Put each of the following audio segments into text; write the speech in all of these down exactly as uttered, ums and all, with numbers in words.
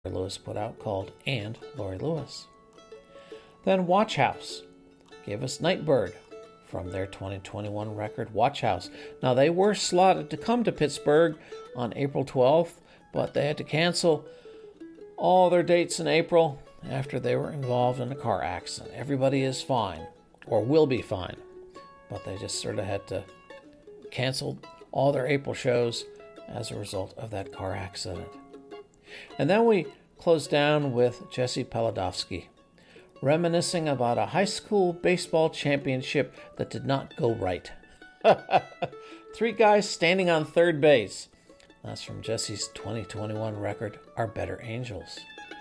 Lewis put out called And Laurie Lewis. Then Watch House gave us Nightbird from their twenty twenty-one record Watch House. Now, they were slotted to come to Pittsburgh on April twelfth, but they had to cancel all their dates in April after they were involved in a car accident. Everybody is fine, or will be fine, but they just sort of had to cancel all their April shows as a result of that car accident. And then we closed down with Jesse Pelodowski, reminiscing about a high school baseball championship that did not go right. Three guys standing on third base. That's from Jesse's twenty twenty-one record, Our Better Angels.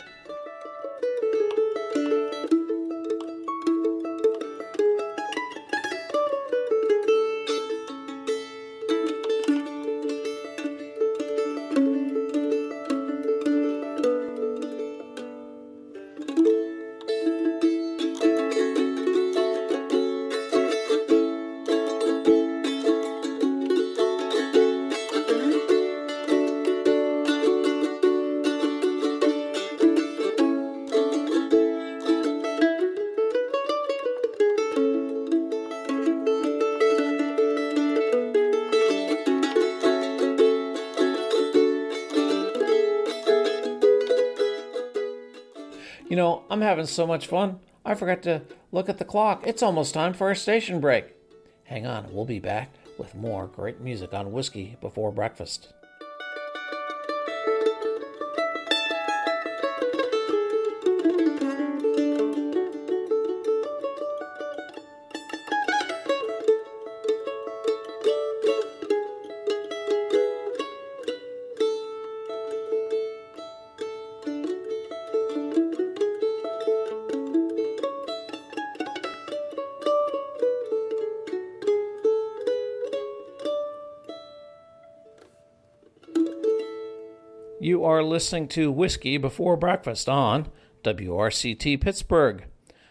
You know, I'm having so much fun, I forgot to look at the clock. It's almost time for our station break. Hang on, we'll be back with more great music on Whiskey Before Breakfast. You are listening to Whiskey Before Breakfast on W R C T Pittsburgh,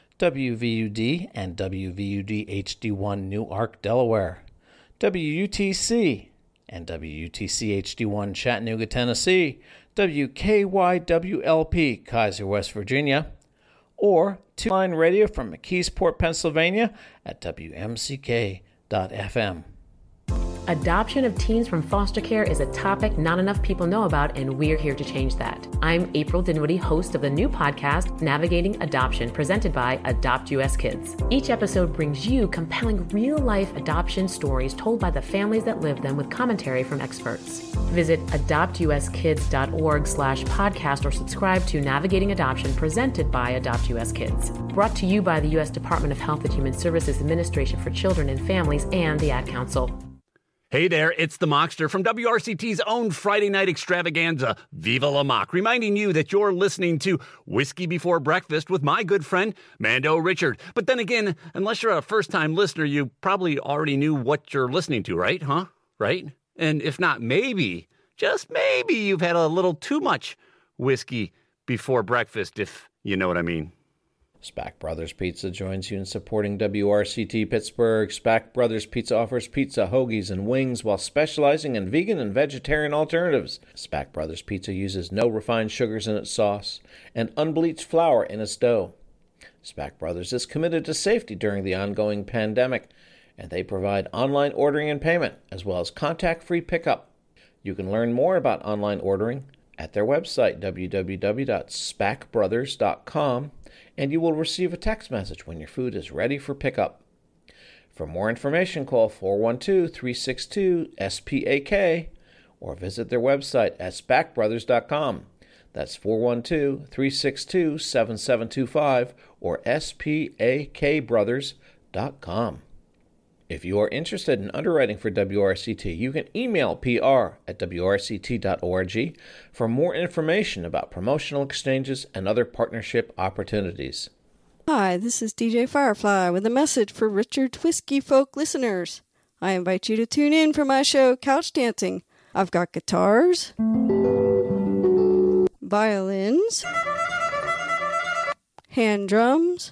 W V U D and W V U D H D one Newark, Delaware, W U T C and W U T C H D one Chattanooga, Tennessee, W K Y W L P Kaiser, West Virginia, or two-line radio from McKeesport, Pennsylvania at W M C K dot F M. Adoption of teens from foster care is a topic not enough people know about, and we're here to change that. I'm April Dinwiddie, host of the new podcast, Navigating Adoption, presented by Adopt U S Kids. Each episode brings you compelling real-life adoption stories told by the families that live them with commentary from experts. Visit adopt u s kids dot org slash podcast or subscribe to Navigating Adoption, presented by Adopt U S Kids. Brought to you by the U S Department of Health and Human Services Administration for Children and Families and the Ad Council. Hey there, it's the Mockster from W R C T's own Friday night extravaganza, Viva La Mock, reminding you that you're listening to Whiskey Before Breakfast with my good friend, Mando Richard. But then again, unless you're a first-time listener, you probably already knew what you're listening to, right? Huh? Right? And if not, maybe, just maybe you've had a little too much whiskey before breakfast, if you know what I mean. Spack Brothers Pizza joins you in supporting W R C T Pittsburgh. Spack Brothers Pizza offers pizza, hoagies, and wings while specializing in vegan and vegetarian alternatives. Spack Brothers Pizza uses no refined sugars in its sauce and unbleached flour in its dough. Spack Brothers is committed to safety during the ongoing pandemic, and they provide online ordering and payment, as well as contact-free pickup. You can learn more about online ordering at their website, w w w dot spack brothers dot com, and you will receive a text message when your food is ready for pickup. For more information, call four one two, three six two, S P A K or visit their website at spack brothers dot com. That's four one two, three six two, seven seven two five or S P A K brothers dot com. If you are interested in underwriting for W R C T, you can email P R at W R C T dot org for more information about promotional exchanges and other partnership opportunities. Hi, this is D J Firefly with a message for Richard Whiskey Folk listeners. I invite you to tune in for my show, Couch Dancing. I've got guitars, violins, hand drums,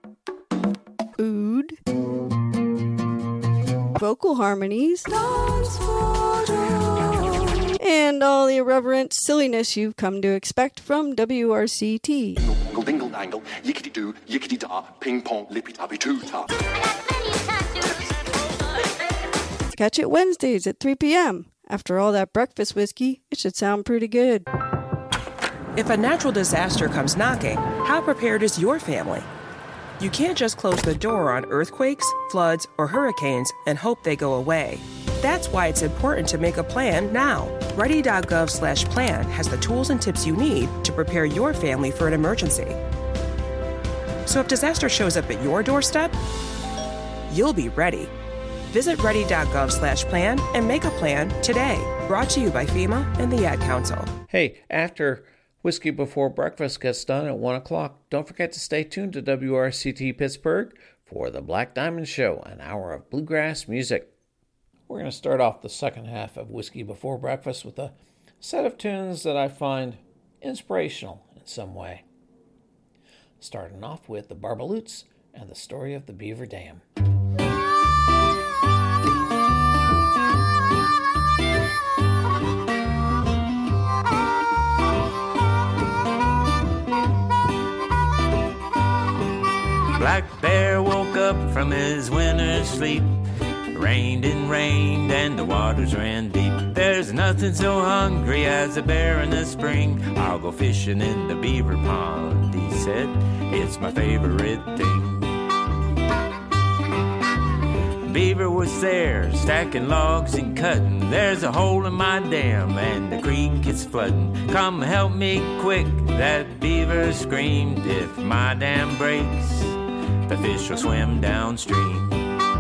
oud, vocal harmonies, and all the irreverent silliness you've come to expect from W R C T. Dingle, dingle, dangle, yickety doo, yickety da, ping pong, lippy tappy too ta. Catch it Wednesdays at three p.m. After all that breakfast whiskey, it should sound pretty good. If a natural disaster comes knocking, how prepared is your family? You can't just close the door on earthquakes, floods, or hurricanes and hope they go away. That's why it's important to make a plan now. Ready.gov slash plan has the tools and tips you need to prepare your family for an emergency. So if disaster shows up at your doorstep, you'll be ready. Visit ready.gov slash plan and make a plan today. Brought to you by FEMA and the Ad Council. Hey, after Whiskey Before Breakfast gets done at one o'clock, don't forget to stay tuned to W R C T Pittsburgh for the Black Diamond Show, an hour of bluegrass music. We're going to start off the second half of Whiskey Before Breakfast with a set of tunes that I find inspirational in some way. Starting off with the Barbaloots and the Story of the Beaver Dam. Black Bear woke up from his winter sleep. Rained and rained and the waters ran deep. There's nothing so hungry as a bear in the spring. I'll go fishing in the beaver pond, he said. It's my favorite thing. Beaver was there, stacking logs and cutting. There's a hole in my dam and the creek is flooding. Come help me quick, that beaver screamed. If my dam breaks, the fish will swim downstream.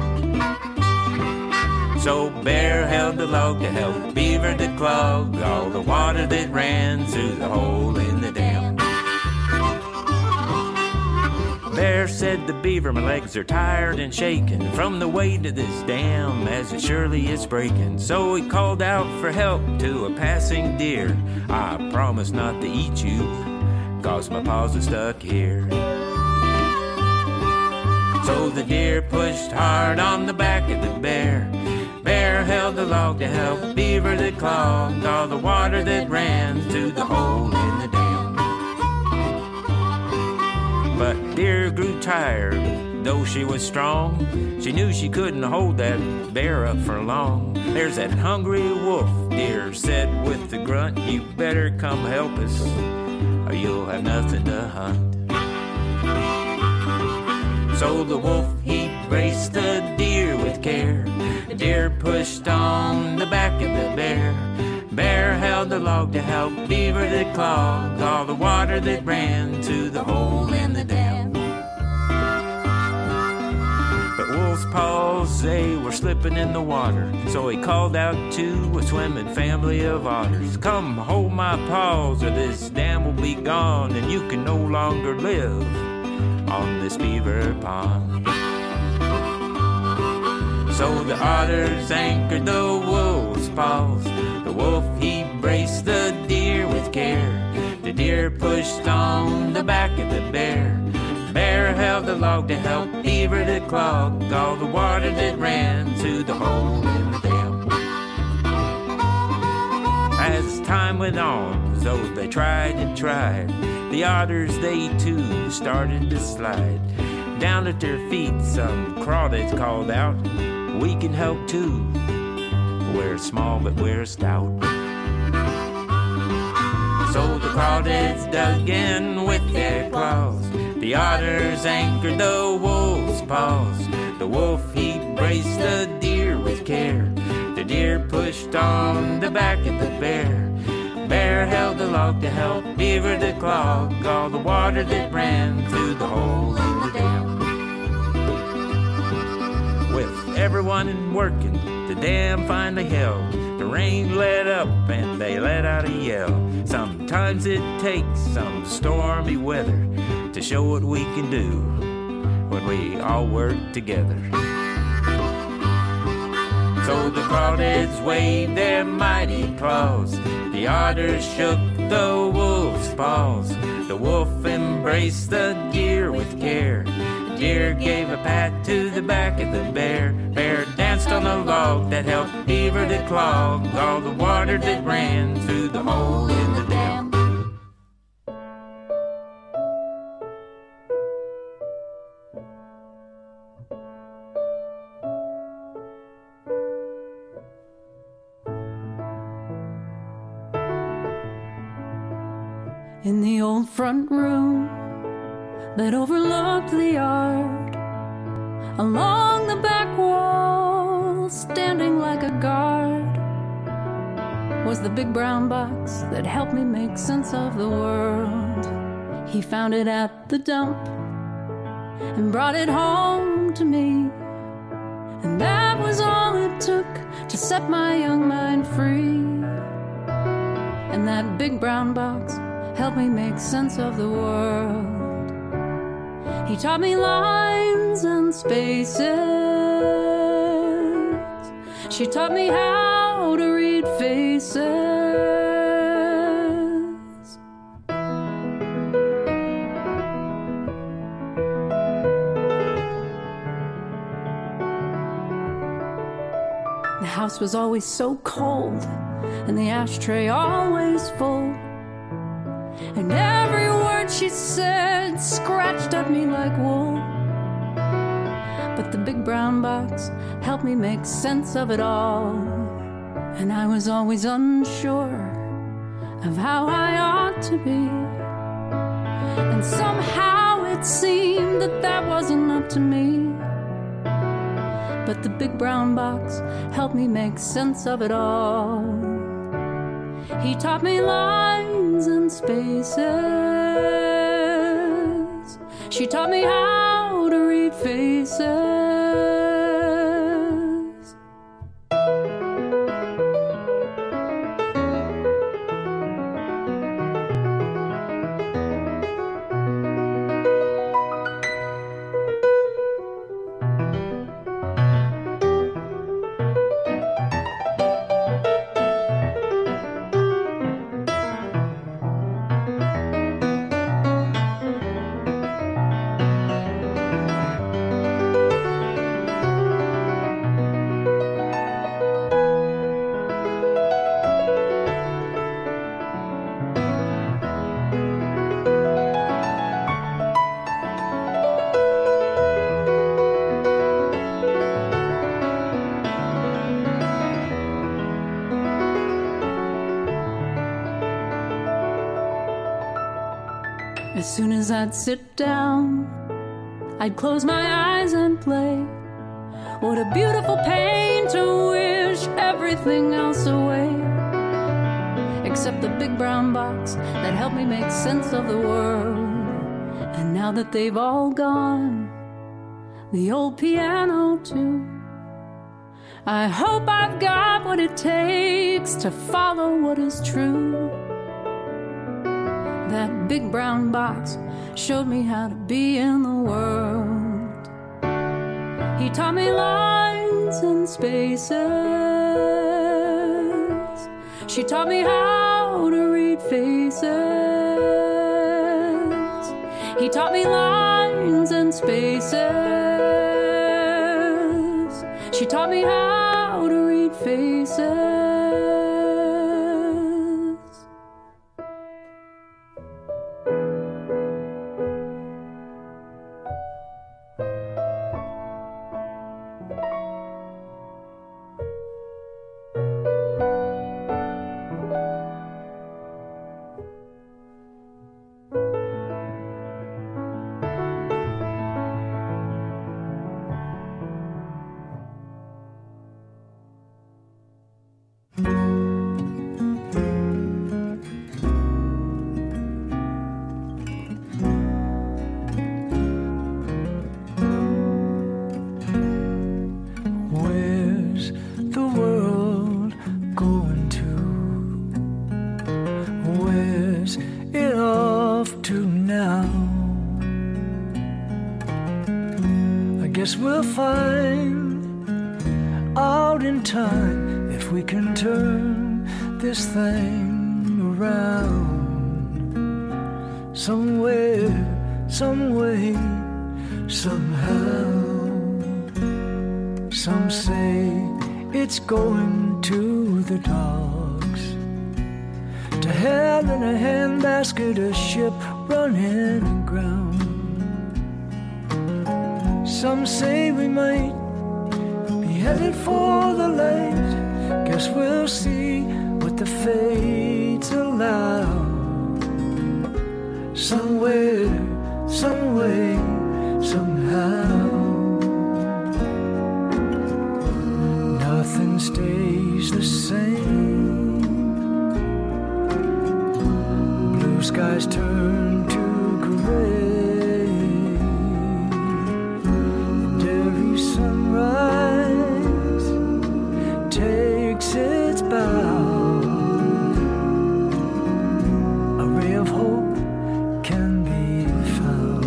So Bear held the log to help Beaver to clog all the water that ran through the hole in the dam. Bear said to Beaver, my legs are tired and shaking from the weight of this dam as it surely is breaking. So he called out for help to a passing deer. I promise not to eat you, cause my paws are stuck here. So the deer pushed hard on the back of the bear. Bear held the log to help Beaver that clogged all the water that ran through the hole in the dam. But Deer grew tired, though she was strong. She knew she couldn't hold that bear up for long. There's that hungry wolf, Deer said with a grunt. You better come help us, or you'll have nothing to hunt. So the wolf, he braced the deer with care. The deer pushed on the back of the bear. Bear held the log to help Beaver that clogged all the water that ran to the hole in the dam. But Wolf's paws, they were slipping in the water. So he called out to a swimming family of otters. Come hold my paws or this dam will be gone and you can no longer live on this beaver pond. So the otters anchored the wolf's paws. The wolf, he braced the deer with care. The deer pushed on the back of the bear. Bear held the log to help Beaver to clog all the water that ran to the hole in the dam. As time went on, so they tried and tried. The otters, they too started to slide. Down at their feet, some crawdads called out, we can help too. We're small, but we're stout. So the crawdads dug in with their claws. The otters anchored the wolf's paws. The wolf, he braced the deer with care. The deer pushed on the back of the bear. Bear held the log to help Beaver to clog all the water that ran through the hole in the dam. With everyone working, the dam finally held. The rain let up and they let out a yell. Sometimes it takes some stormy weather to show what we can do when we all work together. So the crawdads waved their mighty claws. The otters shook the wolf's paws. The wolf embraced the deer with care. The deer gave a pat to the back of the bear. Bear danced on a log that helped beaver to clog all the water that ran through the hole in the dam. In the old front room that overlooked the yard, along the back wall, standing like a guard, was the big brown box that helped me make sense of the world. He found it at the dump and brought it home to me, and that was all it took to set my young mind free. And that big brown box helped me make sense of the world. He taught me lines and spaces. She taught me how to read faces. The house was always so cold, and the ashtray always full. And every word she said scratched at me like wool. But the big brown box helped me make sense of it all. And I was always unsure of how I ought to be. And somehow it seemed that that wasn't up to me. But the big brown box helped me make sense of it all. He taught me lines and spaces. She taught me how to read faces. As soon as I'd sit down, I'd close my eyes and play. What a beautiful pain to wish everything else away, except the big brown box that helped me make sense of the world. And now that they've all gone, the old piano too, I hope I've got what it takes to follow what is true. That big brown box showed me how to be in the world. He taught me lines and spaces. She taught me how to read faces. He taught me lines and spaces. She taught me how to read faces. Guess we'll find out in time if we can turn this thing around. Somewhere, some way, somehow, Some say it's going to the dogs, to hell in a handbasket, a ship running aground. Some say we might be headed for the light. Guess we'll see what the fates allow. Somewhere, some way, somehow, nothing stays the same. Blue skies turn to gray. And every sunrise takes its bow. A ray of hope can be found.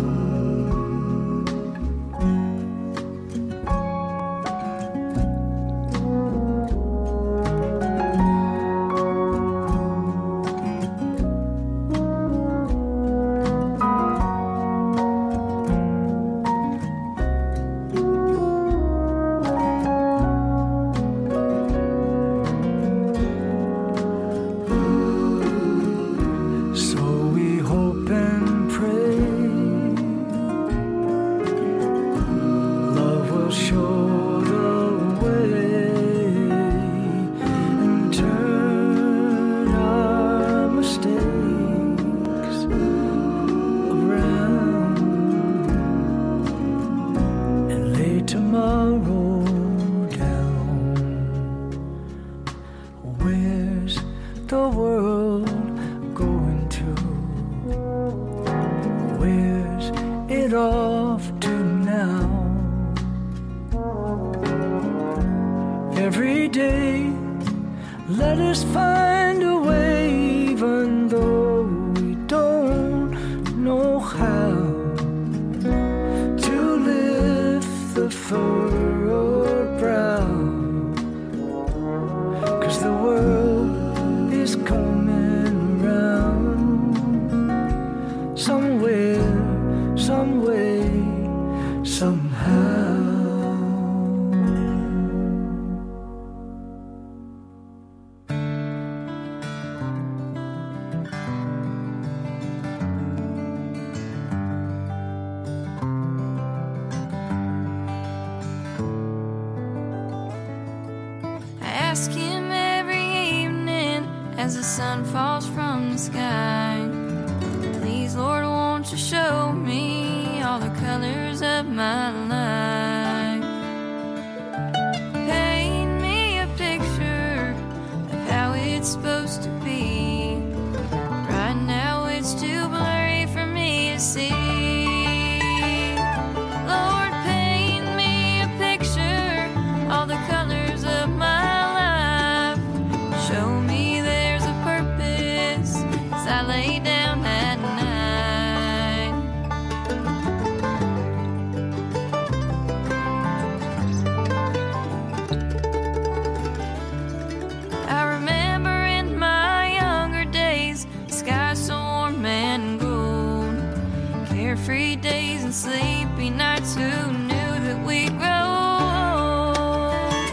Ask him every evening as the sun falls from the sky. Please, Lord, won't you show me all the colors of my life? Paint me a picture of how it's supposed to be. Right now it's too blurry for me to see. Lord, paint me a picture, all the colors of my life. Show me there's a purpose as I lay down at night. I remember in my younger days, the sky so warm and gold. Carefree days and sleepy nights, who knew that we'd grow old?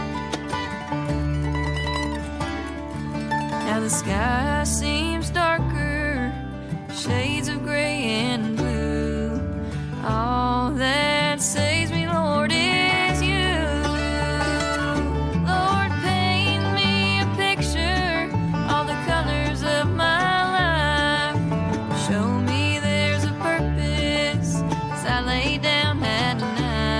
Now the sky seems darker, shades of gray and blue. All that saves me, Lord, is you. Lord, paint me a picture, all the colors of my life. Show me there's a purpose as I lay down at night.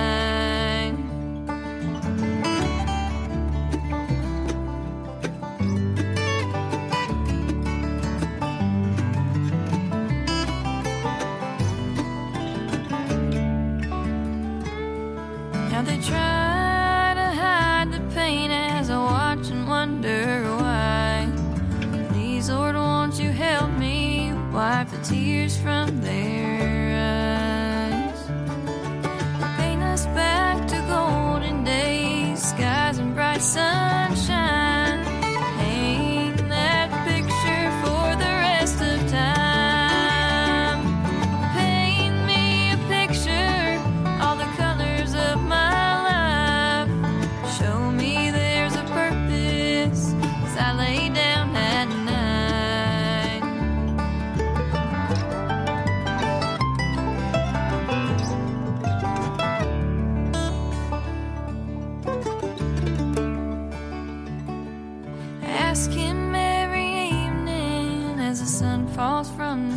Now they try to hide the pain as I watch and wonder why. Please, Lord, won't you help me wipe the tears from their eyes? Paint us back to golden days, skies and bright sunshine. Paint that picture for the rest of time. Paint me a picture, all the colors of my life.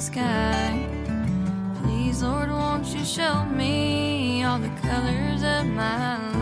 sky. Please, Lord, won't you show me all the colors of my life?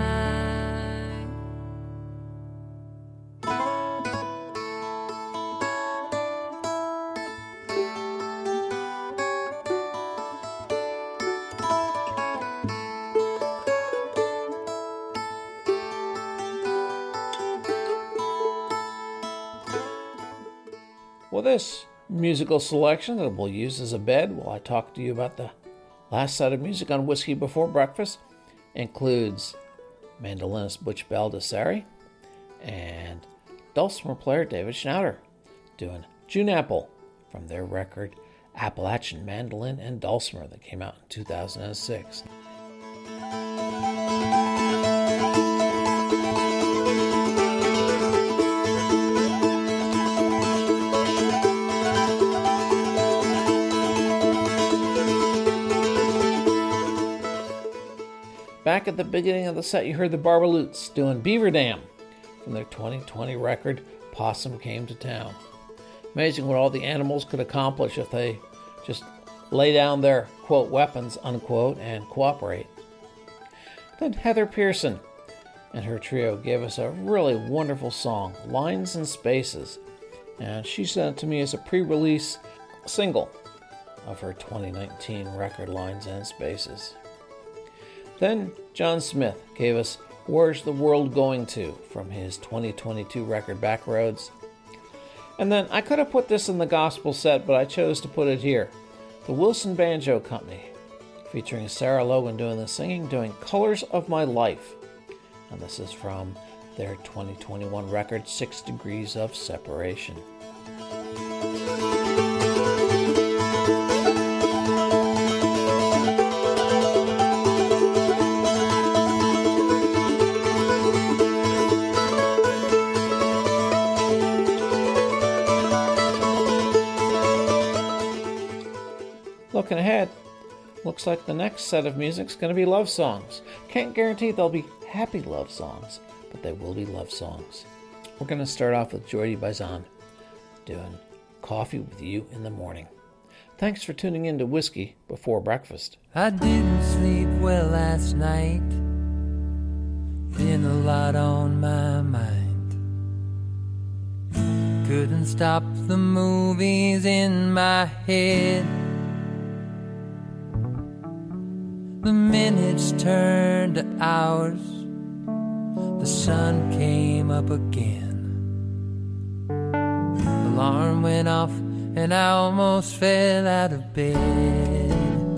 Well, this musical selection that we'll use as a bed while I talk to you about the last set of music on Whiskey Before Breakfast includes mandolinist Butch Baldessari and dulcimer player David Schnauder doing June Apple from their record Appalachian Mandolin and Dulcimer that came out in two thousand six. Back at the beginning of the set, you heard the Barbaloots doing Beaver Dam from their twenty twenty record, Possum Came to Town. Amazing what all the animals could accomplish if they just lay down their, quote, weapons, unquote, and cooperate. Then Heather Pearson and her trio gave us a really wonderful song, Lines and Spaces, and she sent it to me as a pre-release single of her twenty nineteen record, Lines and Spaces. Then John Smith gave us Where's the World Going To from his twenty twenty-two record Backroads. And then I could have put this in the gospel set, but I chose to put it here. The Wilson Banjo Company, featuring Sarah Logan doing the singing, doing Colors of My Life. And this is from their twenty twenty-one record, Six Degrees of Separation. Looking ahead, looks like the next set of music's going to be love songs. Can't guarantee they'll be happy love songs, but they will be love songs. We're going to start off with Jordi Bazan doing Coffee with You in the Morning. Thanks for tuning in to Whiskey Before Breakfast. I didn't sleep well last night. Been a lot on my mind. Couldn't stop the movies in my head. The minutes turned to hours. The sun came up again. The alarm went off and I almost fell out of bed.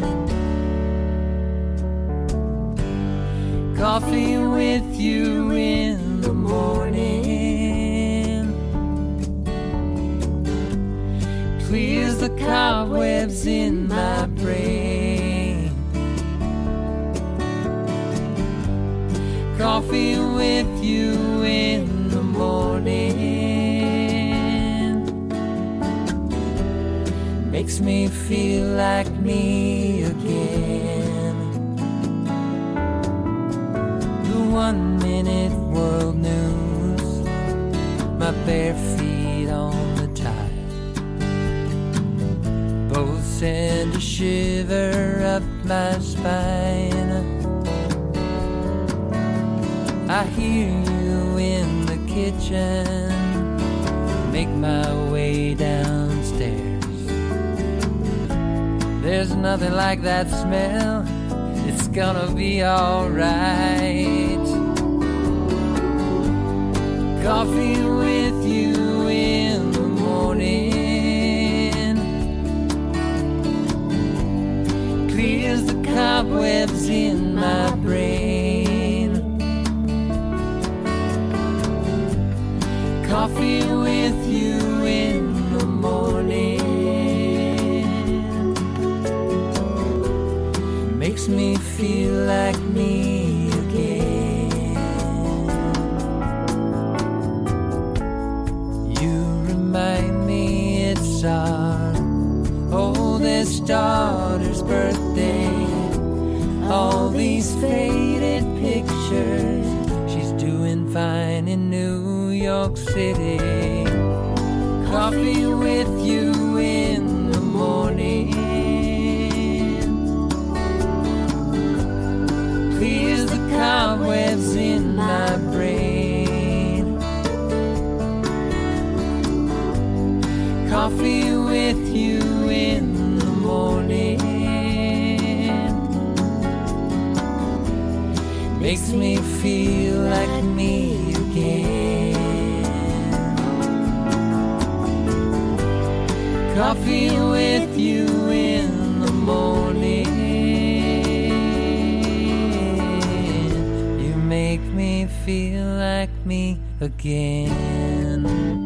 Coffee with you in the morning clears the cobwebs in my brain. Coffee with you in the morning makes me feel like me again. The one minute world news, my bare feet on the tile, both send a shiver up my spine. I hear you in the kitchen, make my way downstairs. There's nothing like that smell, it's gonna be alright. Coffee with you in the morning clears the cobwebs in my brain. Coffee with you in the morning makes me feel like me again. You remind me it's our oldest daughter's birthday. All these faded pictures, she's doing fine in New York City. Coffee with you in the morning coffee with you in the morning makes me feel like me again. Coffee with you in the morning, you make me feel like me again.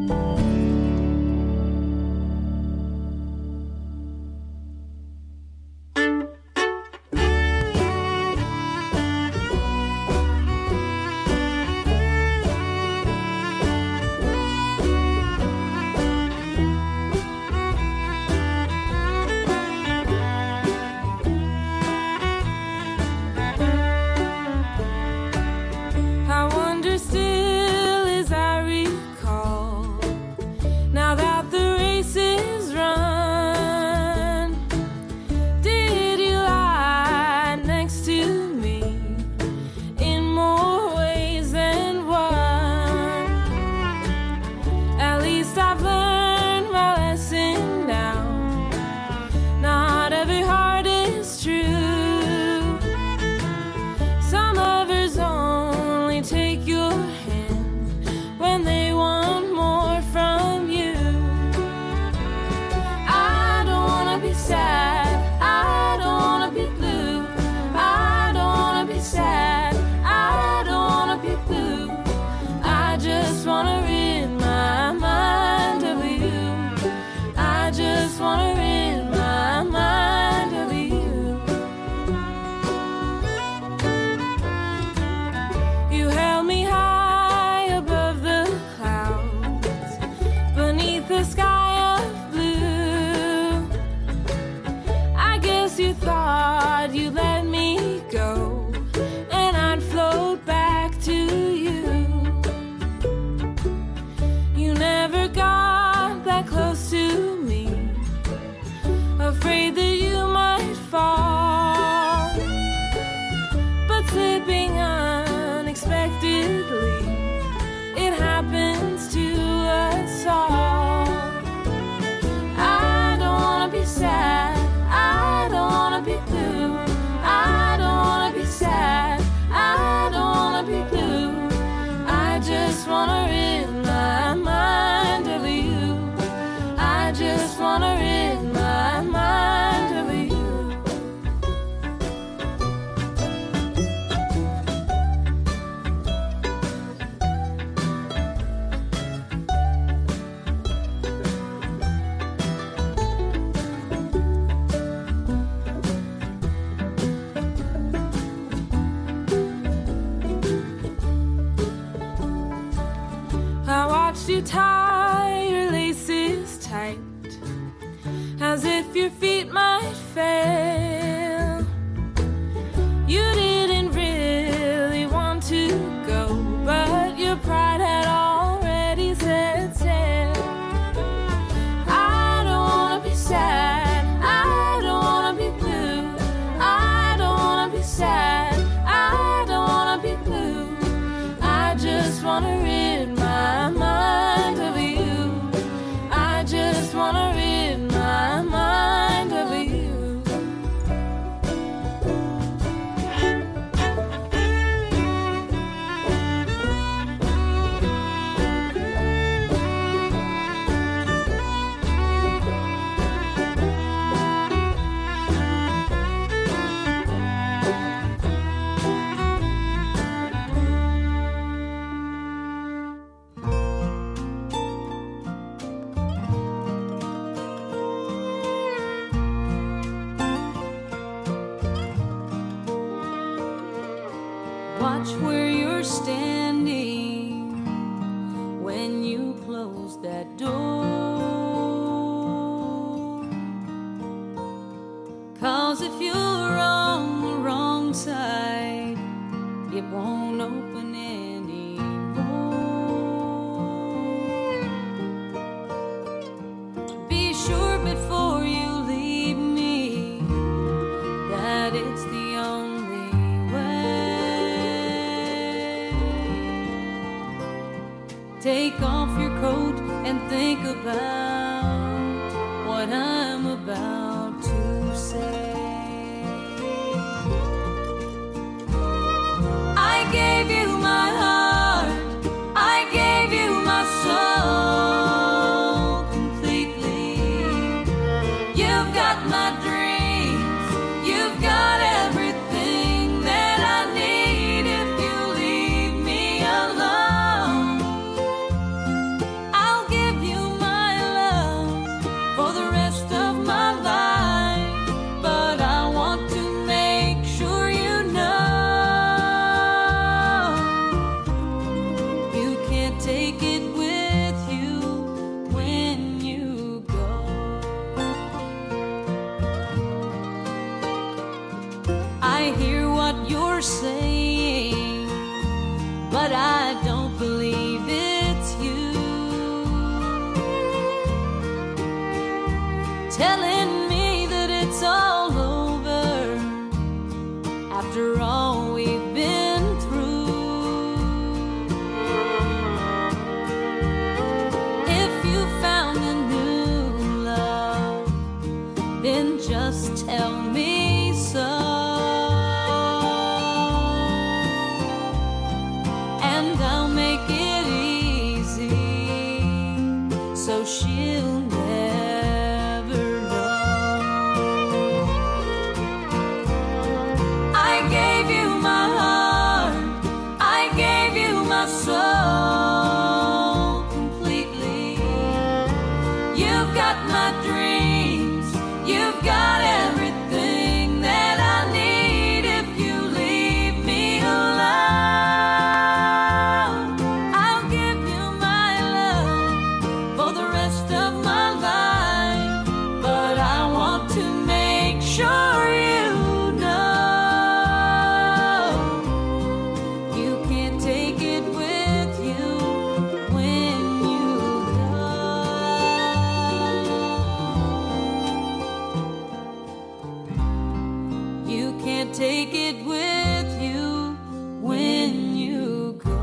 Tie your laces tight, as if your feet might fail. You didn't really want to go, but your pride had already set sail. I don't wanna be sad, I don't wanna be blue, I don't wanna be sad, I don't wanna be blue. I just wanna rid my mind of you. I just wanna rid my mind of you. Watch where you're standing when you close that door. 'Cause if you're on the wrong side, it won't open anymore. Be sure before you leave me that it's the only way. Take off your coat and think about I hear what you're saying, but I don't believe it's you. Telling me that it's all over after all we've been through. If you found a new love, then just tell me so, and I'll make it easy so she'll never know. I gave you my heart, I gave you my soul completely. You've got my dreams, you've got everything that I need. If you leave me alone, I'll give you my love for the rest of my life. But I want to make sure you know you can't take it with you when you go. You can't take it with you when you go.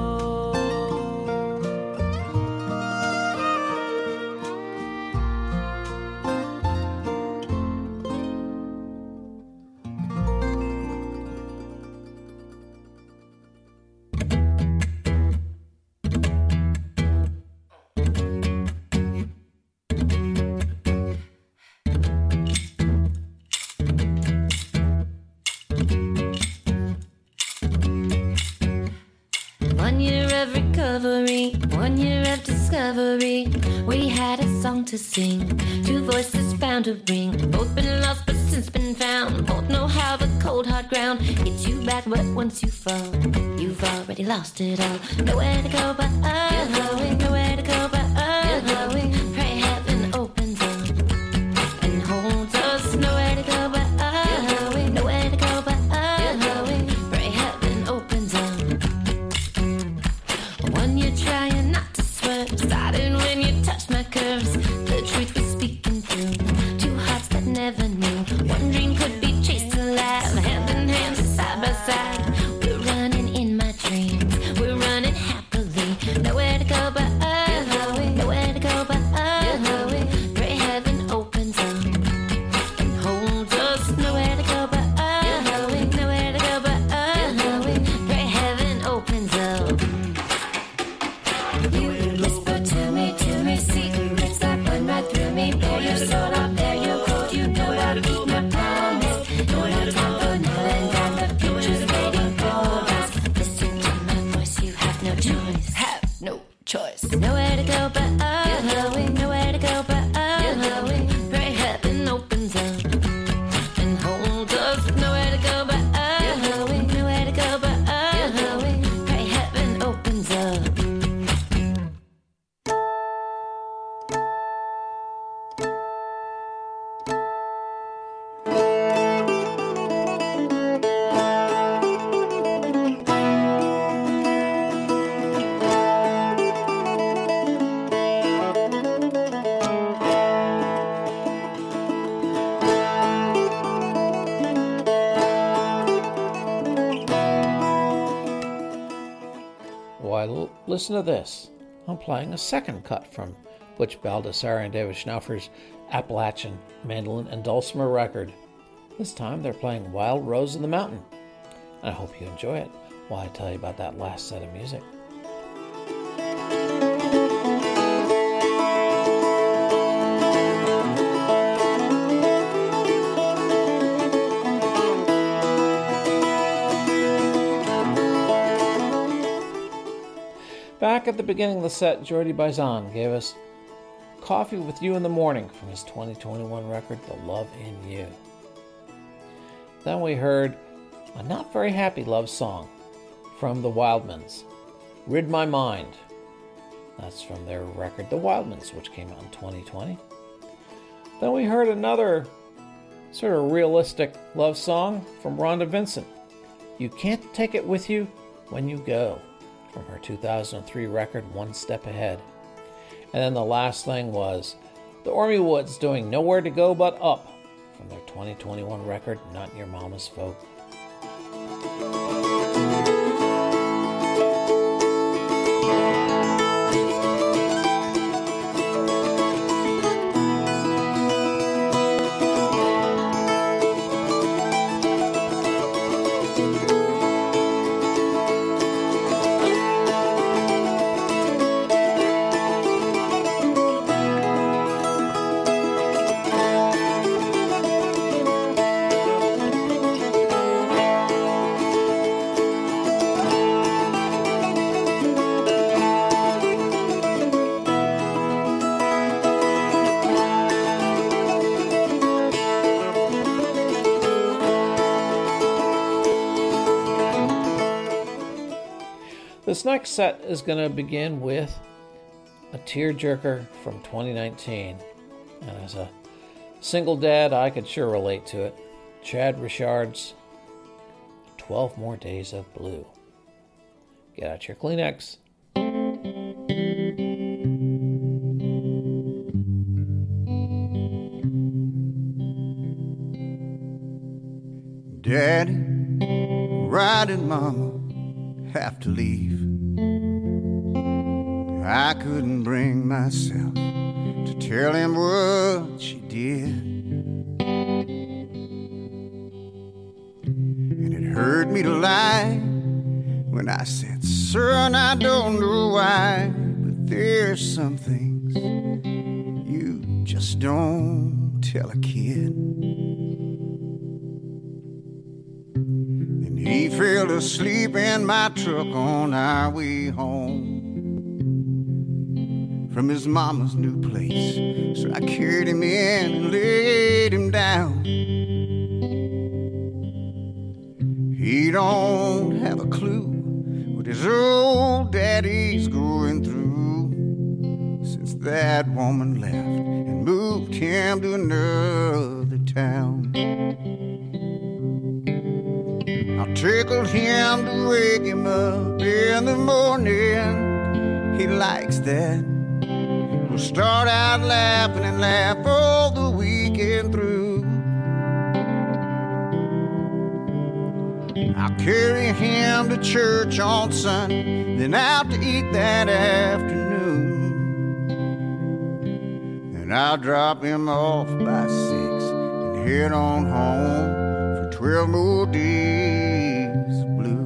One year of recovery, one year of discovery. We had a song to sing, two voices bound to ring. Both been lost but since been found. Both know how the cold hard ground hits you back, but once you fall, you've already lost it all. Nowhere to go but up, nowhere to go but up. Pray heaven opens up and holds us. Nowhere to go but up, nowhere to go but up. Pray heaven opens up. One you're trying not to swerve, started when you touched my curves. The truth was speaking through two hearts that never knew. One dream could be chased alive, hand in hand, side by side. We're running in my dreams, we're running happily. Nowhere to go but up, nowhere to go but up. Pray heaven opens up and holds us. Nowhere to go but up, nowhere to go but up. Pray heaven opens up. You whisper to me, to me, secrets that burn right through me. Bare your soul out there, you're cold, you know I'll keep my promise. No more time for knowing that the future's waiting for us. Listen to my voice, you have no choice, have no choice. Nowhere to go but up, nowhere to go but up. Pray heaven opens up and holds us. Nowhere to go but up, nowhere to go but up. Pray heaven opens up. Why, l- listen to this. I'm playing a second cut from Butch Baldassare and David Schnauffer's Appalachian mandolin and dulcimer record. This time they're playing Wild Rose in the Mountain. And I hope you enjoy it while I tell you about that last set of music. Back at the beginning of the set, Jordi Baisan gave us Coffee with You in the Morning from his twenty twenty-one record, The Love in You. Then we heard a not very happy love song from the Wildmans, Rid My Mind. That's from their record, The Wildmans, which came out in twenty twenty. Then we heard another sort of realistic love song from Rhonda Vincent. You Can't Take It With You When You Go, from her two thousand three record, One Step Ahead. And then the last thing was the Ormy Woods doing Nowhere to Go But Up, from their twenty twenty-one record, Not Your Mama's Folk. This next set is going to begin with a tearjerker from twenty nineteen. And as a single dad, I could sure relate to it. Chad Richard's twelve More Days of Blue. Get out your Kleenex. Daddy, Rod and Mama have to leave. I couldn't bring myself to tell him what she did. And it hurt me to lie when I said, son, I don't know why, but there's some things you just don't tell a kid. He fell asleep in my truck on our way home from his mama's new place. So I carried him in and laid him down. He don't have a clue what his old daddy's going through since that woman left and moved him to another town. I tickled him to wake him up in the morning. He likes that. We'll start out laughing and laugh all the weekend through. I'll carry him to church on Sunday, then out to eat that afternoon. Then I'll drop him off by six and head on home for twelve more days of blue.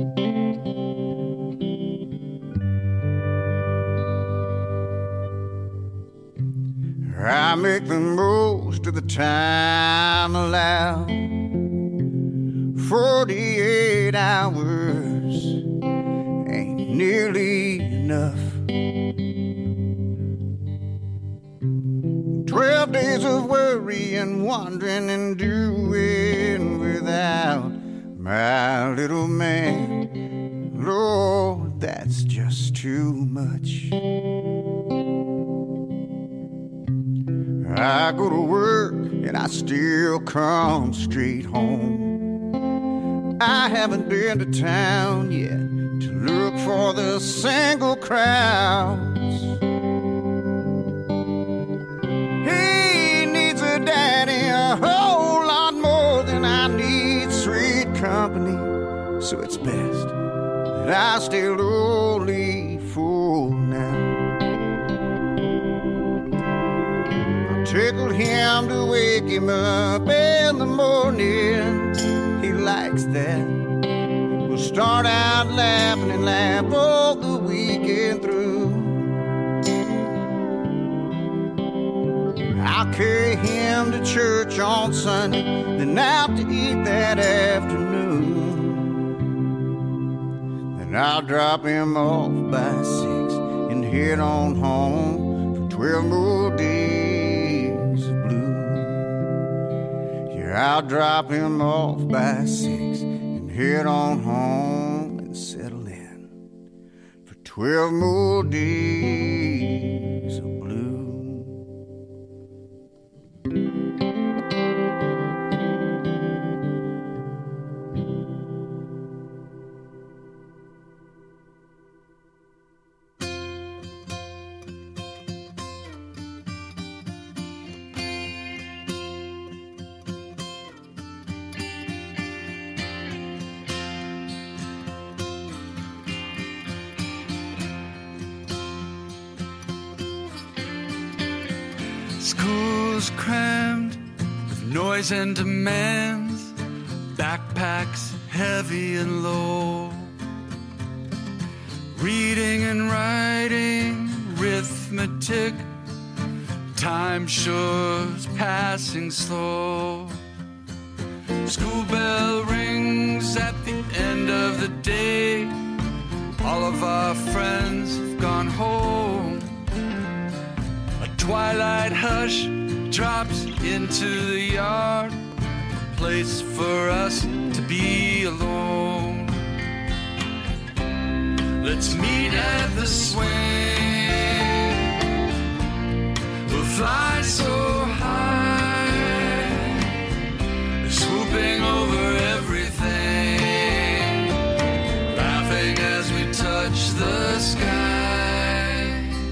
I make the most of the time allowed. Forty-eight hours ain't nearly enough. Twelve days of worry and wandering and doing without my little man. Lord, that's just too much. I go to work and I still come straight home. I haven't been to town yet to look for the single crowds. He needs a daddy a whole lot more than I need sweet company. So it's best that I stay lonely for now. Tickled him to wake him up in the morning. He likes that. We'll start out laughing and laugh all the weekend through. I'll carry him to church on Sunday, then out to eat that afternoon. Then I'll drop him off by six and head on home for twelve more days. I'll drop him off by six and head on home and settle in for twelve more days of blue. School's crammed with noise and demands, backpacks heavy and low. Reading and writing, arithmetic, time sure's passing slow. School bell rings at the end of the day. All of our friends have gone home. A twilight hush drops into the yard, a place for us to be alone. Let's meet at the swing. We'll fly so high, swooping over everything, laughing as we touch the sky.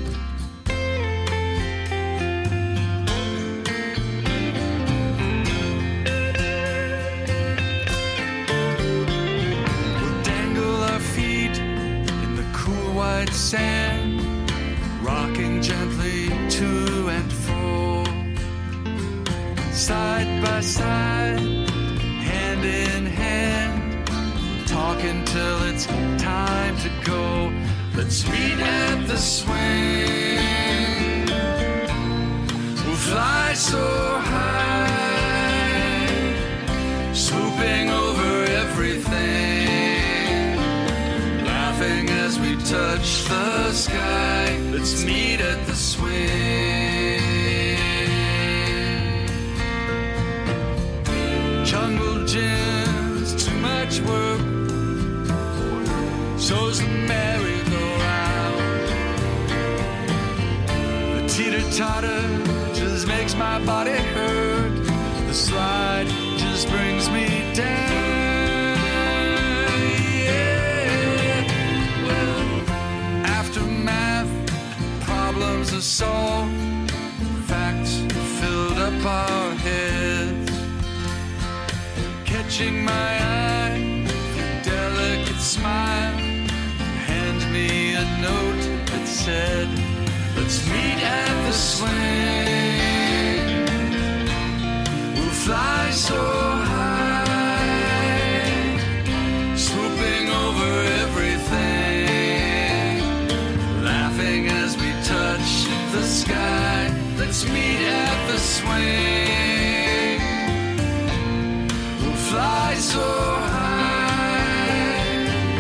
We'll dangle our feet in the cool white sand, rocking gently to and fro, side by side, hand in hand, talking till it's time to go. Let's meet at the swing. We'll fly so high, swooping over everything, laughing as we touch the sky. Let's meet at the swing. Jungle gym's too much work, so's the merry-go-round. The teeter-totter just makes my body hurt. The slide just brings me down. Yeah. Well, aftermath, problems are solved, facts filled up our heads. Catching my eye, your delicate smile, hand me a note that said, let's meet at the swing. We'll fly so high, swooping over everything, laughing as we touch the sky. Let's meet at the swing. We'll fly so high,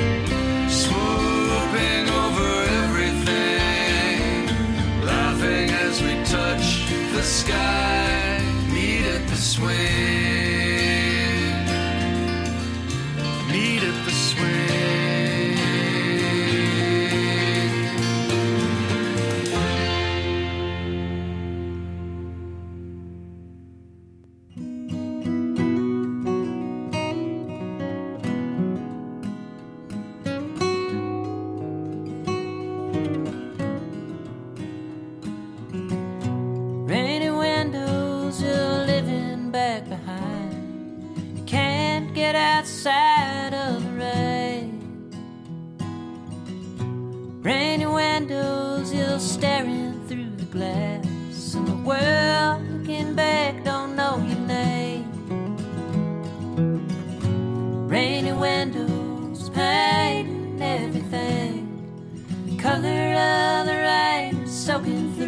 swooping over everything, laughing as we touch the sky. Meet at the swing. Meet at the swing. Rainy windows, you're living back behind. You can't get outside of the rain. Rainy windows, you're staring through the glass, and the world looking back don't know your name. Rainy windows, painting everything, the color of the rain soaking through.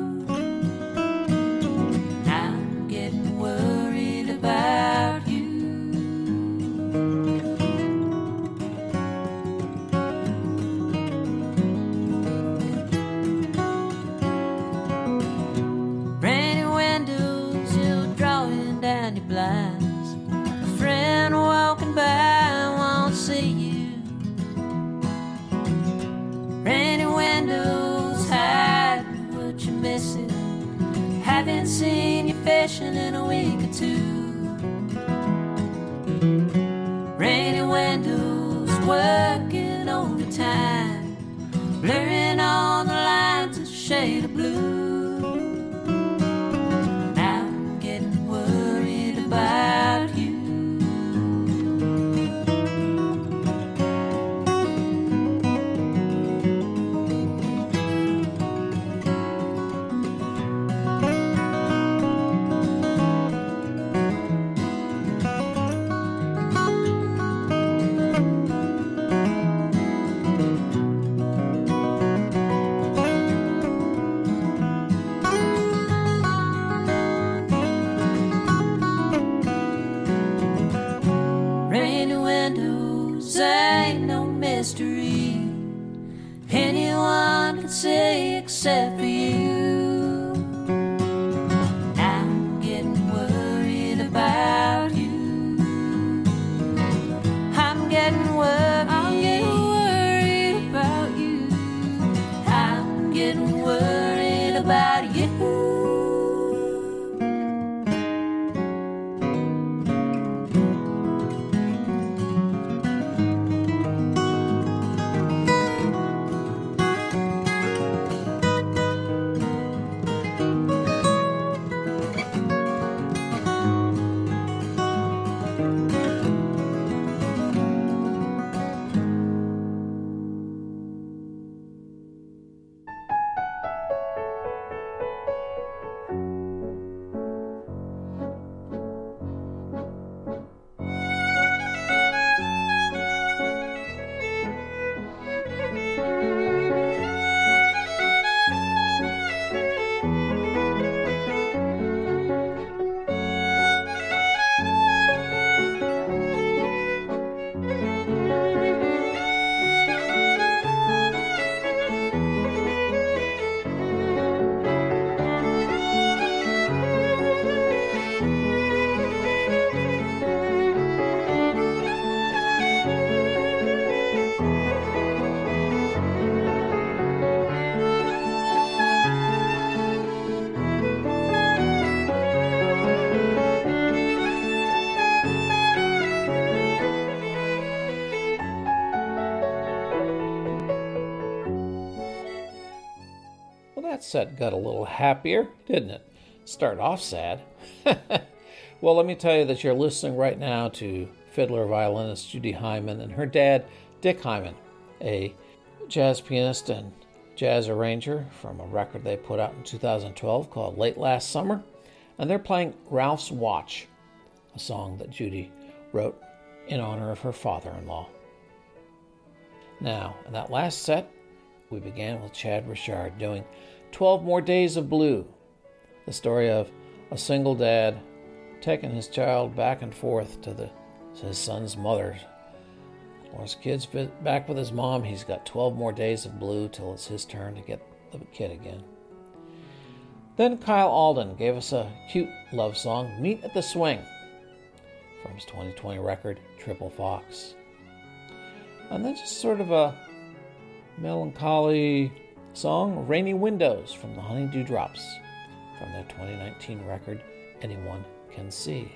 I'm getting worried about you. Rainy windows, you're drawing down your blinds. A friend walking by won't see you. Rainy windows, hiding what you're missing. Haven't seen you fishing in a week or two. Rainy windows, working overtime, blurring all the lines a shade of blue. Now I'm getting worried about you. except for you. I'm getting worried about you. I'm getting worried. I'm getting worried about you. I'm getting worried about you. That set got a little happier, didn't it? Started off sad. Well, let me tell you that you're listening right now to fiddler violinist Judy Hyman and her dad, Dick Hyman, a jazz pianist and jazz arranger from a record they put out in two thousand twelve called Late Last Summer. And they're playing Ralph's Watch, a song that Judy wrote in honor of her father-in-law. Now, in that last set, we began with Chad Richard doing twelve More Days of Blue, the story of a single dad taking his child back and forth to, the, to his son's mother. When his kid's back with his mom, he's got twelve more days of blue till it's his turn to get the kid again. Then Kyle Alden gave us a cute love song, Meet at the Swing, from his twenty twenty record, Triple Fox. And then just sort of a melancholy song, Rainy Windows, from the Honey Dewdrops, from their twenty nineteen record, Anyone Can See.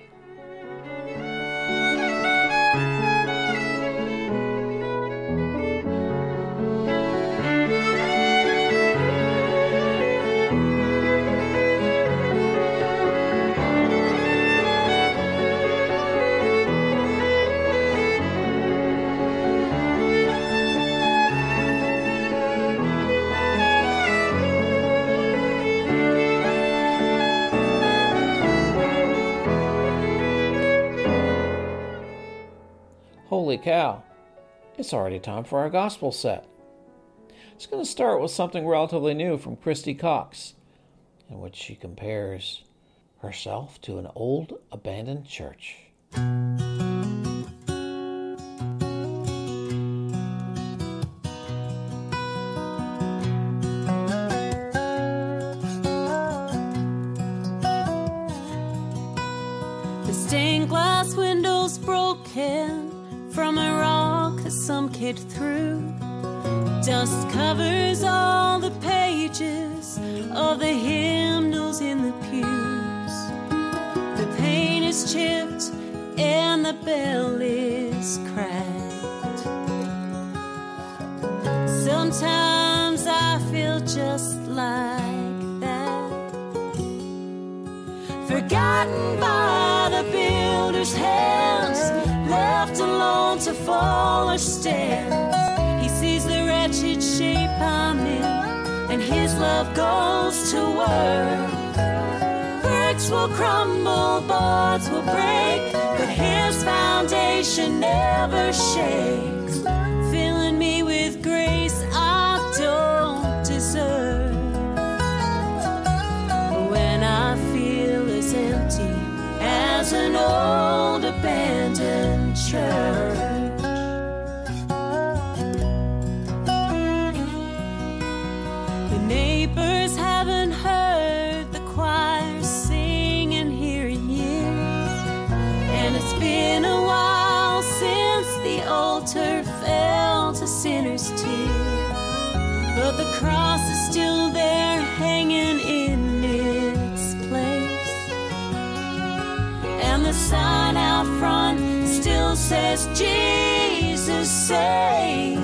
Holy cow, it's already time for our gospel set. It's going to start with something relatively new from Christy Cox, in which she compares herself to an old abandoned church. The stained glass windows broken from a rock some kid threw. Dust covers all the pages of the hymnals in the pews. The paint is chipped and the bell is cracked. Sometimes I feel just like that, forgotten by the builder's hands, left alone to fall or stand. He sees the wretched shape I'm in, and his love goes to work. Bricks will crumble, boards will break, but his foundation never shakes, filling me with grace I don't deserve. When I feel as empty as an old abandoned church, the neighbor And it's been a while since the altar fell to sinners' tear, but the cross is still there hanging in its place, and the sign out front still says Jesus saves.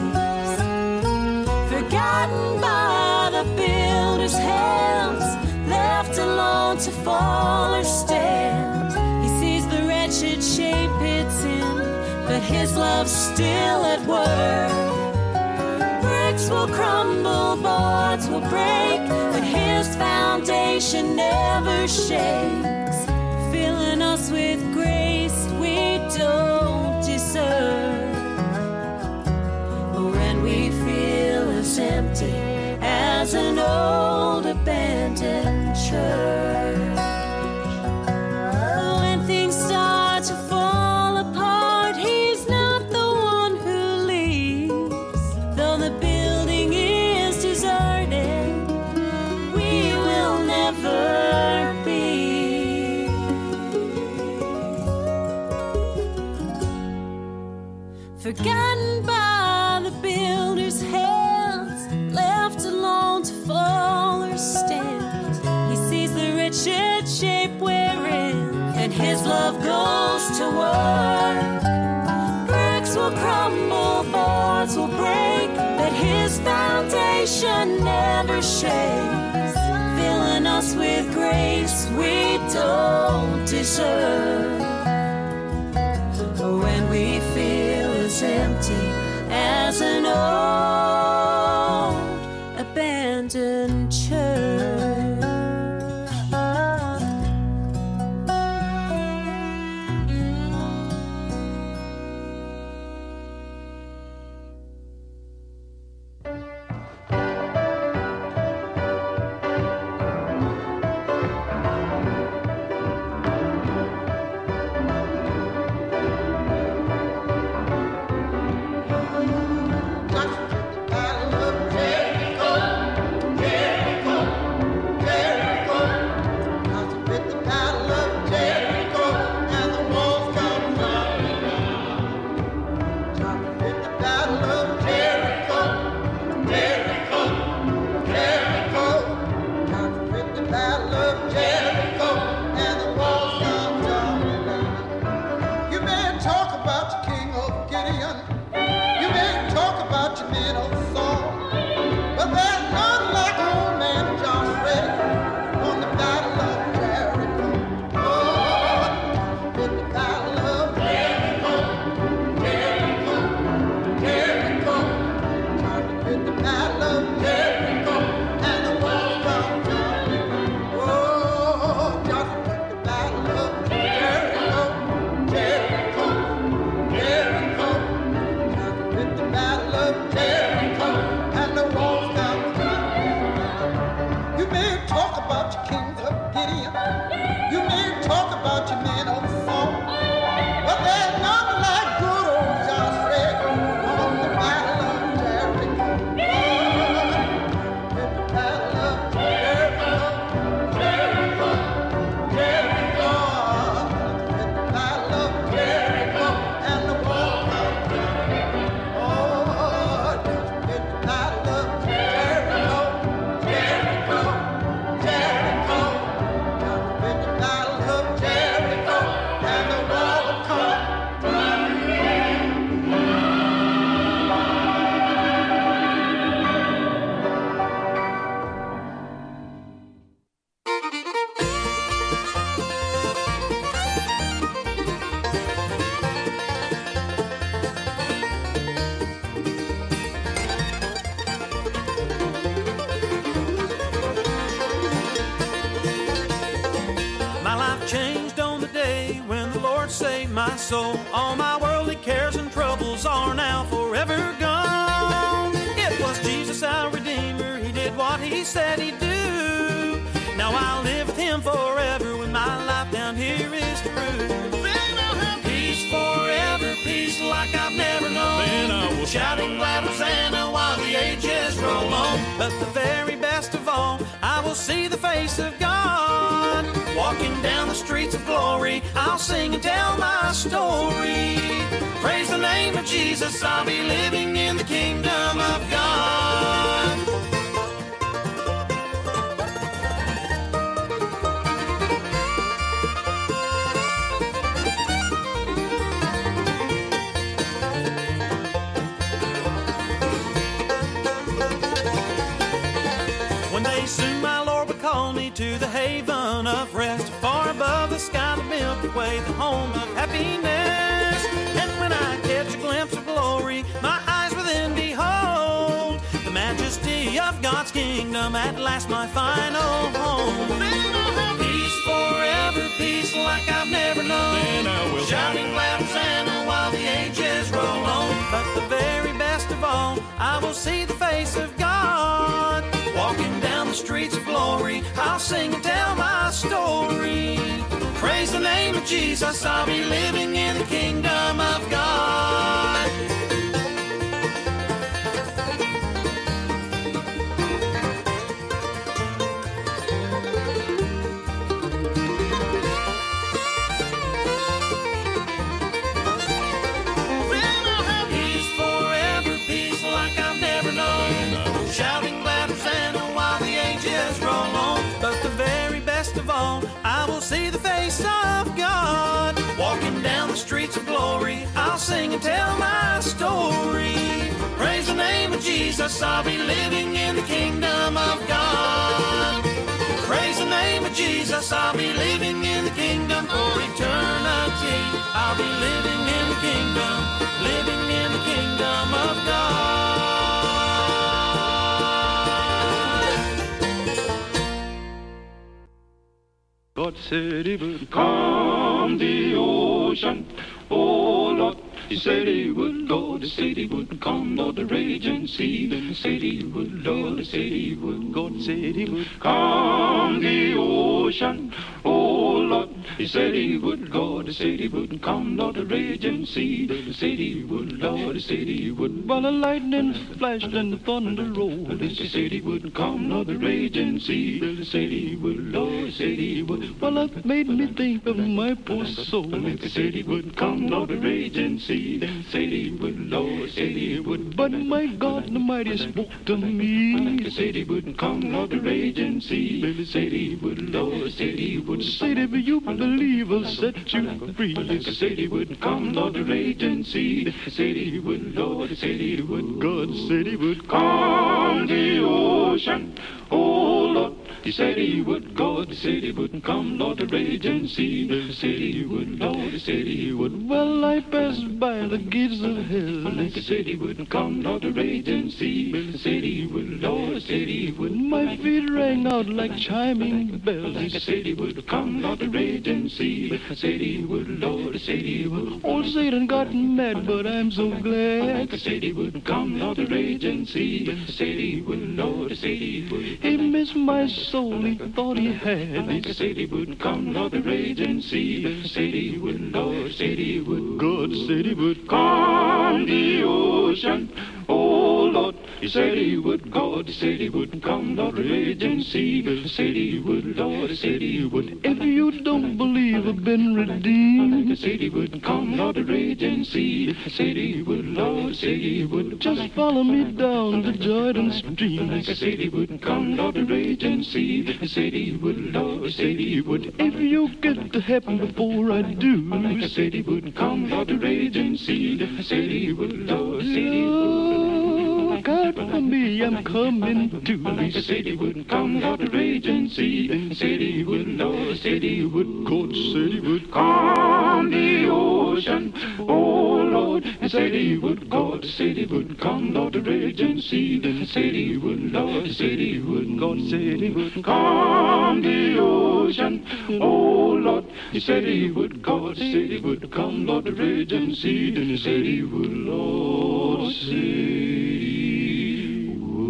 Forgotten by the builder's hands, left alone to fall or stand. He sees the wretched shape it's in, but his love's still at work. Bricks will crumble, boards will break, but his foundation never shakes, filling us with grace we don't deserve. When we feel as empty as an old abandoned church, when things start to fall apart, he's not the one who leaves. Though the building is deserted, we will never be. Forgotten by the builder's hands, left alone to fall or stand. He sees the wretched shape we're in, and his love goes to work. Bricks will crumble, boards will break, but his foundation never shakes, filling us with grace we don't deserve. When we feel as empty as an old abandoned church. My soul, all my worldly cares and troubles are now forever gone. It was Jesus our Redeemer, he did what he said he'd do. Now I'll live with him forever when my life down here is through. Then I'll have peace forever, peace like I've never known. Then I will shouting glad Hosanna while the ages roll on. But the very best of all, I will see the face of God. Walking down the streets of glory, I'll sing and tell my my story. Praise the name of Jesus, I'll be living in the kingdom of God. One day soon my Lord will call me to the haven of rest, far above the sky, the Milky Way, the home of happiness. And when I catch a glimpse of glory, my eyes will then behold the majesty of God's kingdom, at last my final home. Peace forever, peace like I've never known, shouting loud Hosanna while the ages roll on. But the very best of all, I will see the face of God. Walking down the streets of glory, I'll sing and tell my story. Praise the name of Jesus, I'll be living in the kingdom of God. Peace forever, peace like I've never known, shouting loud Hosanna while the ages roll on. But the very best of all, I will see the face of God. Walking down the streets of glory, I'll sing and tell my story. Praise the name of Jesus, I'll be living in the kingdom of God. Praise the name of Jesus, I'll be living in the kingdom for eternity. I'll be living in the kingdom, living in the kingdom of God. God said he would calm the ocean, oh Lord. He said he would, Lord, he said he would calm all the raging sea. Then he said he would, Lord, he said he would. God said he would calm the ocean, oh Lord. He said he would, God, he said he would calm all the raging sea. Then he said he would, Lord, he said he would. While the lightning flashed and the thunder rolled, he said he would calm all the raging sea. Then he said he would, Lord, he said he would. Well, that made me think of my poor soul. He said he would calm all the raging sea. Then said he would, Lord, said he would. But my God Almighty spoke to me. He said he would calm all the raging sea. Then said he would, Lord, said he would. Said if you believe, I'll set you free. He said he would calm all the raging sea. Then said he would, Lord, said he would. God said he would calm the ocean, oh Lord. He said he would, God said he would calm all the raging sea. Then said he would, Lord, said he would. Well, I passed by the gates of hell. He said he would calm all the raging sea. Then said he would, Lord, said he would. My feet rang out like chiming bells. He said he would calm all the raging sea. Then said he would, Lord, said he would. Old Satan got mad, but I'm so glad. He said he would calm all the raging sea. Then said he would, Lord, said he would. He missed my soul, he thought he had. He said he would calm all the raging sea. Then said he would, Lord, said he would. God said he would calm the ocean, oh Lord. He said he would, God, he said he would calm all the raging sea. He said he would, Lord, he said he would. If you don't believe I've been redeemed, he said he would calm all the raging sea. He said he would, Lord, he said he would. Just follow me down the Jordan stream. He said he would calm all the raging sea. He said he would, Lord, he said he would. If you get to heaven before I do, he said he would calm all the raging sea. He said he would, Lord, he said he would. God, for me, I'm coming to. He said he would calm all the raging sea. He said he would, Lord, said he would. God said he would calm the ocean, oh Lord. He said he would, God said he would calm all the raging sea. Then said he would, Lord, said he would. God said he would calm the ocean, oh Lord. He said he would, God said he would calm all the raging sea. Then he said he would, Lord, said he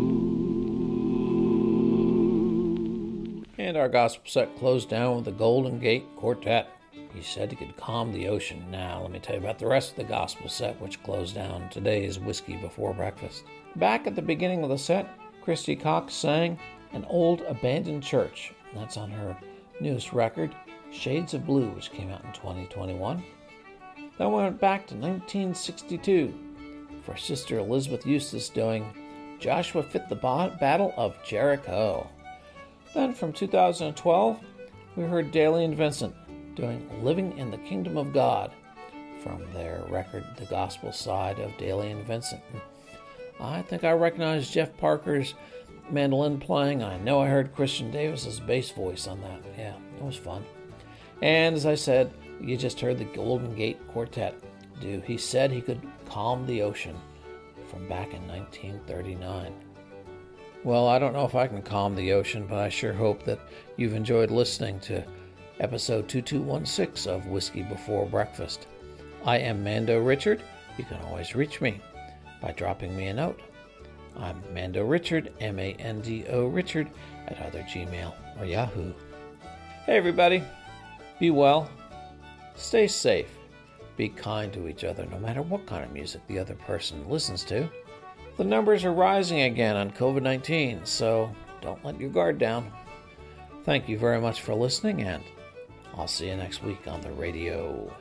would. And our gospel set closed down with the Golden Gate Quartet. He said he could calm the ocean. Now, let me tell you about the rest of the gospel set, which closed down today's Whiskey Before Breakfast. Back at the beginning of the set, Christy Cox sang An Old Abandoned Church. That's on her newest record, Shades of Blue, which came out in twenty twenty-one. Then we went back to nineteen sixty-two for Sister Elizabeth Eustace doing Joshua Fit the Battle of Jericho. Then from two thousand twelve, we heard Daly and Vincent doing Living in the Kingdom of God from their record, The Gospel Side of Daly and Vincent. I think I recognized Jeff Parker's mandolin playing. I know I heard Christian Davis's bass voice on that. Yeah, it was fun. And as I said, you just heard the Golden Gate Quartet do He Said He Could Calm the Ocean from back in nineteen thirty-nine. Well, I don't know if I can calm the ocean, but I sure hope that you've enjoyed listening to episode two two one six of Whiskey Before Breakfast. I am Mando Richard. You can always reach me by dropping me a note. I'm Mando Richard, M A N D O Richard, at either Gmail or Yahoo. Hey everybody, be well, stay safe, be kind to each other no matter what kind of music the other person listens to. The numbers are rising again on covid nineteen, so don't let your guard down. Thank you very much for listening, and I'll see you next week on the radio.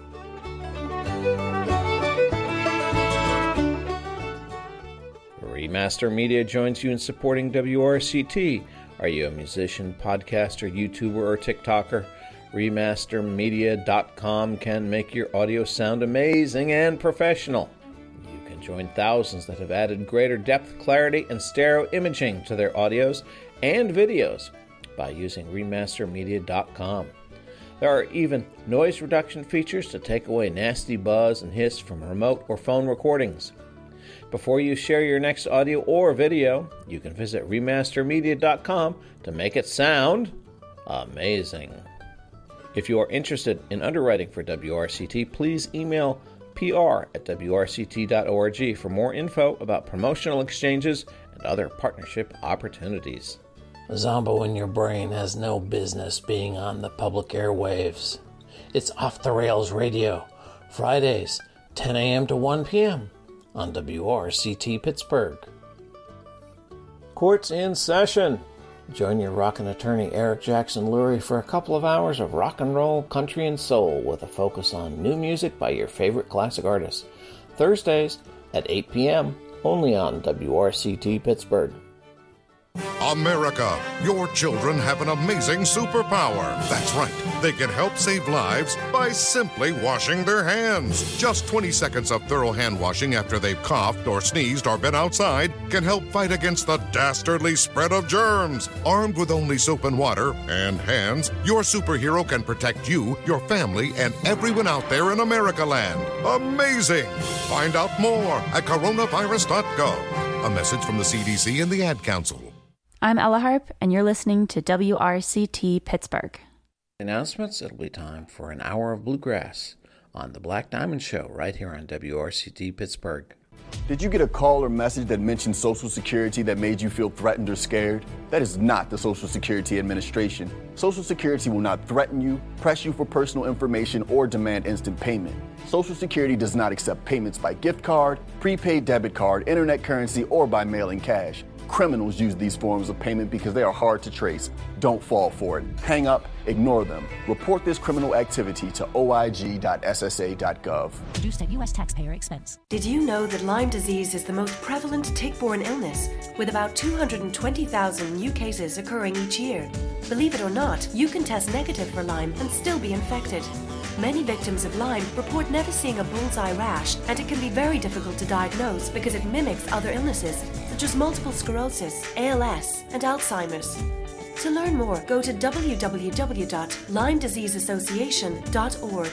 Remaster Media joins you in supporting W R C T. Are you a musician, podcaster, YouTuber, or TikToker? Remaster Media dot com can make your audio sound amazing and professional. You can join thousands that have added greater depth, clarity, and stereo imaging to their audios and videos by using Remaster Media dot com. There are even noise reduction features to take away nasty buzz and hiss from remote or phone recordings. Before you share your next audio or video, you can visit Remaster Media dot com to make it sound amazing. If you are interested in underwriting for W R C T, please email P R at W R C T dot org for more info about promotional exchanges and other partnership opportunities. Zombo in Your Brain has no business being on the public airwaves. It's Off the Rails Radio, Fridays, ten a.m. to one p.m. on W R C T Pittsburgh. Court's in session. Join your rockin' attorney Eric Jackson Lurie for a couple of hours of rock and roll, country, and soul with a focus on new music by your favorite classic artists. Thursdays at eight p.m. only on W R C T Pittsburgh. America, your children have an amazing superpower. That's right, they can help save lives by simply washing their hands. Just twenty seconds of thorough hand washing after they've coughed or sneezed or been outside can help fight against the dastardly spread of germs. Armed with only soap and water and hands, your superhero can protect you, your family, and everyone out there in America land. Amazing! Find out more at coronavirus dot gov. A message from the C D C and the Ad Council. I'm Ella Harp, and you're listening to W R C T Pittsburgh. Announcements, it'll be time for an hour of bluegrass on the Black Diamond Show right here on W R C T Pittsburgh. Did you get a call or message that mentioned Social Security that made you feel threatened or scared? That is not the Social Security Administration. Social Security will not threaten you, press you for personal information, or demand instant payment. Social Security does not accept payments by gift card, prepaid debit card, internet currency, or by mailing cash. Criminals use these forms of payment because they are hard to trace. Don't fall for it. Hang up, ignore them. Report this criminal activity to O I G dot S S A dot gov. Produced at U S taxpayer expense. Did you know that Lyme disease is the most prevalent tick-borne illness, with about two hundred twenty thousand new cases occurring each year? Believe it or not, you can test negative for Lyme and still be infected. Many victims of Lyme report never seeing a bullseye rash, and it can be very difficult to diagnose because it mimics other illnesses, such as multiple sclerosis, A L S, and Alzheimer's. To learn more, go to w w w dot lyme disease association dot org.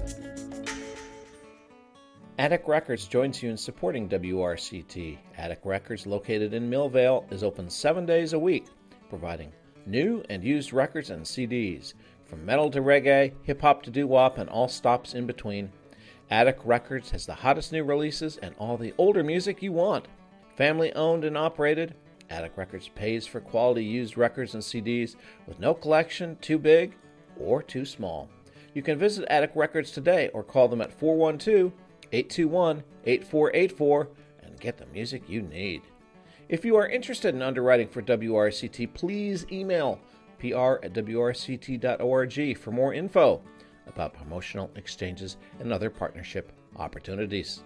Attic Records joins you in supporting W R C T. Attic Records, located in Millvale, is open seven days a week, providing new and used records and C Ds. From metal to reggae, hip-hop to doo-wop, and all stops in between. Attic Records has the hottest new releases and all the older music you want. Family owned and operated, Attic Records pays for quality used records and C Ds with no collection too big or too small. You can visit Attic Records today or call them at four one two, eight two one, eight four eight four and get the music you need. If you are interested in underwriting for W R C T, please email P R at W R C T dot org for more info. about promotional exchanges and other partnership opportunities.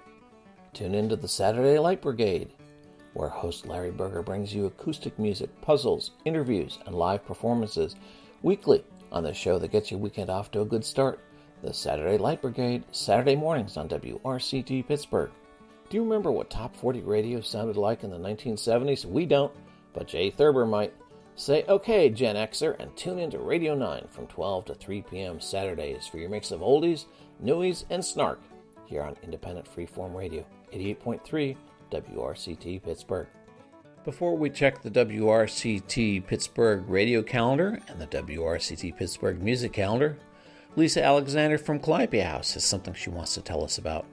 Tune in to the Saturday Light Brigade, where host Larry Berger brings you acoustic music, puzzles, interviews, and live performances weekly on the show that gets your weekend off to a good start. The Saturday Light Brigade, Saturday mornings on W R C T Pittsburgh. Do you remember what Top forty radio sounded like in the nineteen seventies? We don't, but Jay Thurber might. Say okay, Gen Xer, and tune in to Radio nine from twelve to three p.m. Saturdays for your mix of oldies, newies, and snark here on Independent Freeform Radio, eighty-eight point three W R C T Pittsburgh. Before we check the W R C T Pittsburgh radio calendar and the W R C T Pittsburgh music calendar, Lisa Alexander from Calliope House has something she wants to tell us about.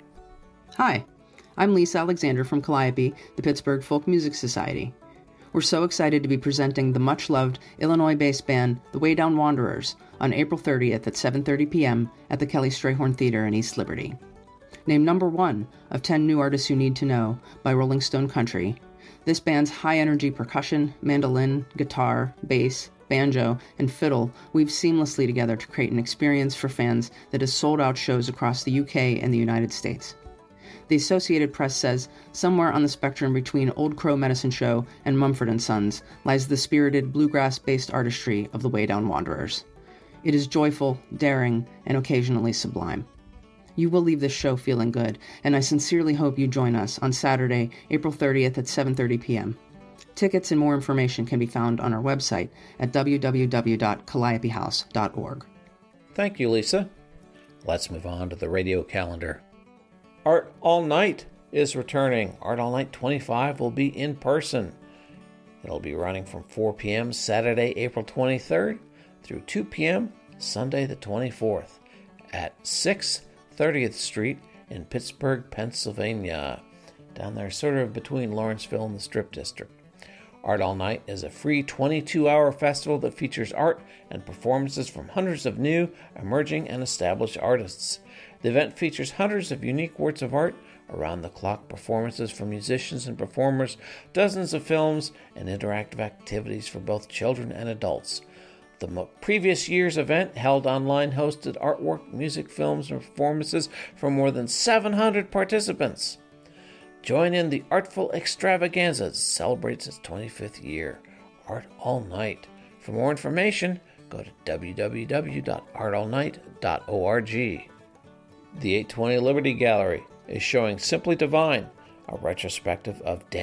Hi, I'm Lisa Alexander from Calliope, the Pittsburgh Folk Music Society. We're so excited to be presenting the much-loved Illinois-based band The Way Down Wanderers on April thirtieth at seven thirty p.m. at the Kelly Strayhorn Theater in East Liberty. Named number one of ten New Artists You Need to Know by Rolling Stone Country, this band's high-energy percussion, mandolin, guitar, bass, banjo, and fiddle weave seamlessly together to create an experience for fans that has sold out shows across the U K and the United States. The Associated Press says, somewhere on the spectrum between Old Crow Medicine Show and Mumford and Sons lies the spirited bluegrass-based artistry of the Way Down Wanderers. It is joyful, daring, and occasionally sublime. You will leave this show feeling good, and I sincerely hope you join us on Saturday, April thirtieth at seven thirty p.m. Tickets and more information can be found on our website at w w w dot calliope house dot org. Thank you, Lisa. Let's move on to the radio calendar. Art All Night is returning. Art All Night twenty-five will be in person. It'll be running from four p.m. Saturday, April twenty-third through two p.m. Sunday the twenty-fourth at six thirtieth Street in Pittsburgh, Pennsylvania. Down there sort of between Lawrenceville and the Strip District. Art All Night is a free twenty-two hour festival that features art and performances from hundreds of new, emerging, and established artists. The event features hundreds of unique works of art, around-the-clock performances from musicians and performers, dozens of films, and interactive activities for both children and adults. The mo- previous year's event held online hosted artwork, music, films, and performances from more than seven hundred participants. Join in the Artful Extravaganza as it celebrates its twenty-fifth year. Art All Night. For more information, go to w w w dot art all night dot org. The eight twenty Liberty Gallery is showing Simply Divine, a retrospective of Dan